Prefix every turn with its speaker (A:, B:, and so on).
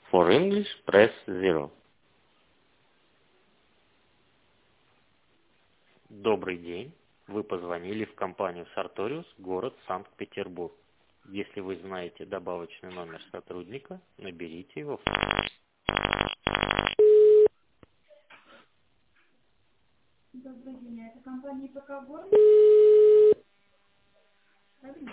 A: For English, press 0. Добрый день. Вы позвонили в компанию Sartorius, город Санкт-Петербург. Если вы знаете добавочный номер сотрудника, наберите его.
B: Добрый день, это компания ПК Город? Правильно?